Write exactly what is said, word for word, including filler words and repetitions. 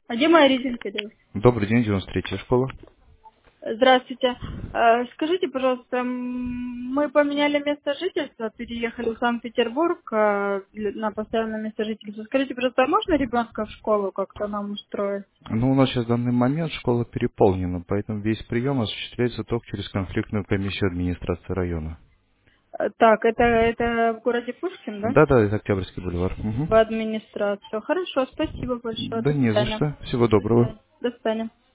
А где моя резинка делась? Добрый день, девяносто третья школа. Здравствуйте. Э, Скажите, пожалуйста, м, мы поменяли место жительства, переехали в Санкт-Петербург э, для- на постоянное место жительства. Скажите, пожалуйста, а можно ребенка в школу как-то нам устроить? Ну, у нас сейчас в данный момент школа переполнена, поэтому весь прием осуществляется только через конфликтную комиссию администрации района. Э, Так, это, это в городе Пушкин, да? Да-да, это Октябрьский бульвар. Мгм. В администрацию. Хорошо, спасибо большое. Да До не за свидания. что. Всего До доброго. свидания. До свидания.